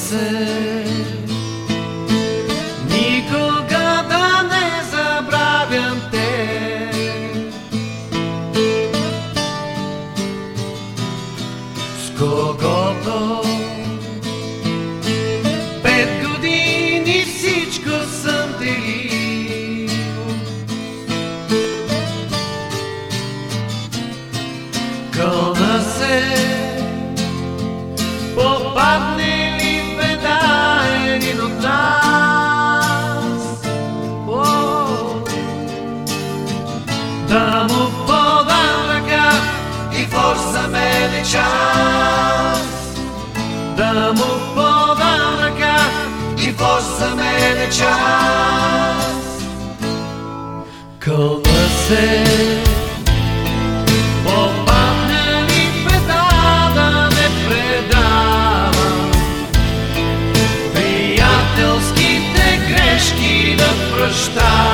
се никога да не забравям те. С когото 5 години всичко съм делил, кълна се попадне ли в беда един от нас, да му подам ръка и форс за мен е час, да му подам ръка и форс за мен е час. Кълна се попадне ли в беда да не предавам, приятелските грешки да прощавам.